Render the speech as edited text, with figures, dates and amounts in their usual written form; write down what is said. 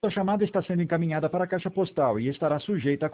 Sua chamada está sendo encaminhada para a caixa postal e estará sujeita a